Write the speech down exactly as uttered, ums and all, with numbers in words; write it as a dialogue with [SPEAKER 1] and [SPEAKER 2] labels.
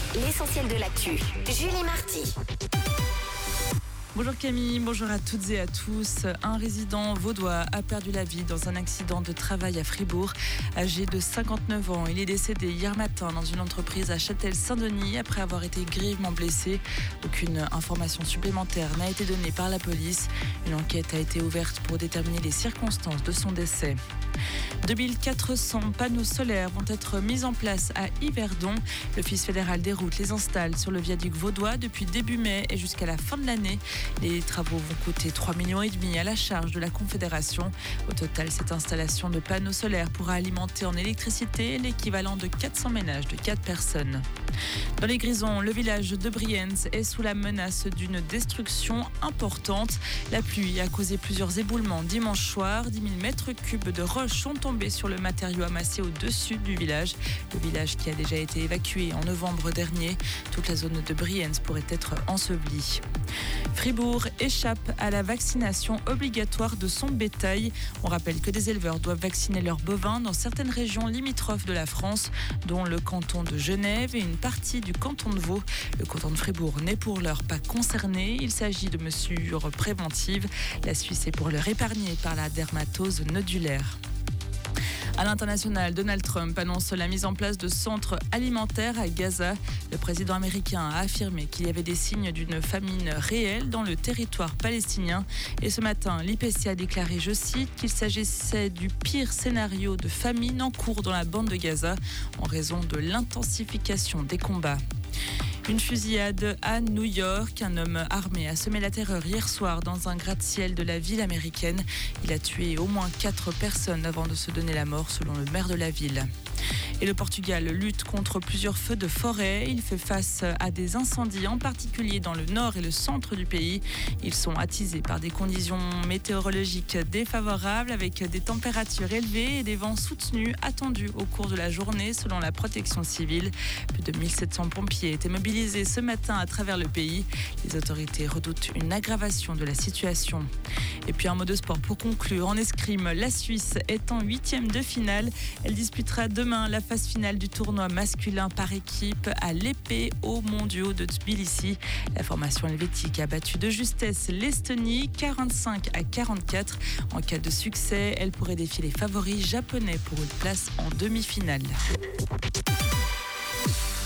[SPEAKER 1] l'essentiel de l'actu. Julie Marty.
[SPEAKER 2] Bonjour Camille, bonjour à toutes et à tous. Un résident vaudois a perdu la vie dans un accident de travail à Fribourg. Âgé de cinquante-neuf ans, il est décédé hier matin dans une entreprise à Châtel-Saint-Denis après avoir été grièvement blessé. Aucune information supplémentaire n'a été donnée par la police. Une enquête a été ouverte pour déterminer les circonstances de son décès. deux mille quatre cents panneaux solaires vont être mis en place à Yverdon. L'Office fédéral des routes les installe sur le viaduc vaudois depuis début mai et jusqu'à la fin de l'année. Les travaux vont coûter trois virgule cinq millions à la charge de la Confédération. Au total, cette installation de panneaux solaires pourra alimenter en électricité l'équivalent de quatre cents ménages de quatre personnes. Dans les Grisons, le village de Brienz est sous la menace d'une destruction importante. La pluie a causé plusieurs éboulements dimanche soir. dix mille mètres cubes de roches sont tombés sur le matériau amassé au-dessus du village. Le village qui a déjà été évacué en novembre dernier. Toute la zone de Brienz pourrait être ensevelie. Fribourg échappe à la vaccination obligatoire de son bétail. On rappelle que des éleveurs doivent vacciner leurs bovins dans certaines régions limitrophes de la France, dont le canton de Genève et une partie du canton de Vaud. Le canton de Fribourg n'est pour l'heure pas concerné. Il s'agit de mesures préventives. La Suisse est pour l'heure épargnée par la dermatose nodulaire. À l'international, Donald Trump annonce la mise en place de centres alimentaires à Gaza. Le président américain a affirmé qu'il y avait des signes d'une famine réelle dans le territoire palestinien. Et ce matin, l'I P C a déclaré, je cite, qu'il s'agissait du pire scénario de famine en cours dans la bande de Gaza en raison de l'intensification des combats. Une fusillade à New York. Un homme armé a semé la terreur hier soir dans un gratte-ciel de la ville américaine. Il a tué au moins quatre personnes avant de se donner la mort, selon le maire de la ville. Et le Portugal lutte contre plusieurs feux de forêt. Il fait face à des incendies, en particulier dans le nord et le centre du pays. Ils sont attisés par des conditions météorologiques défavorables avec des températures élevées et des vents soutenus attendus au cours de la journée selon la protection civile. Plus de mille sept cents pompiers étaient mobilisés ce matin à travers le pays. Les autorités redoutent une aggravation de la situation. Et puis un mot de sport pour conclure. En escrime, la Suisse est en huitième de finale. Elle disputera demain la phase finale du tournoi masculin par équipe à l'épée aux mondiaux de Tbilissi. La formation helvétique a battu de justesse l'Estonie quarante-cinq à quarante-quatre. En cas de succès, elle pourrait défier les favoris japonais pour une place en demi-finale.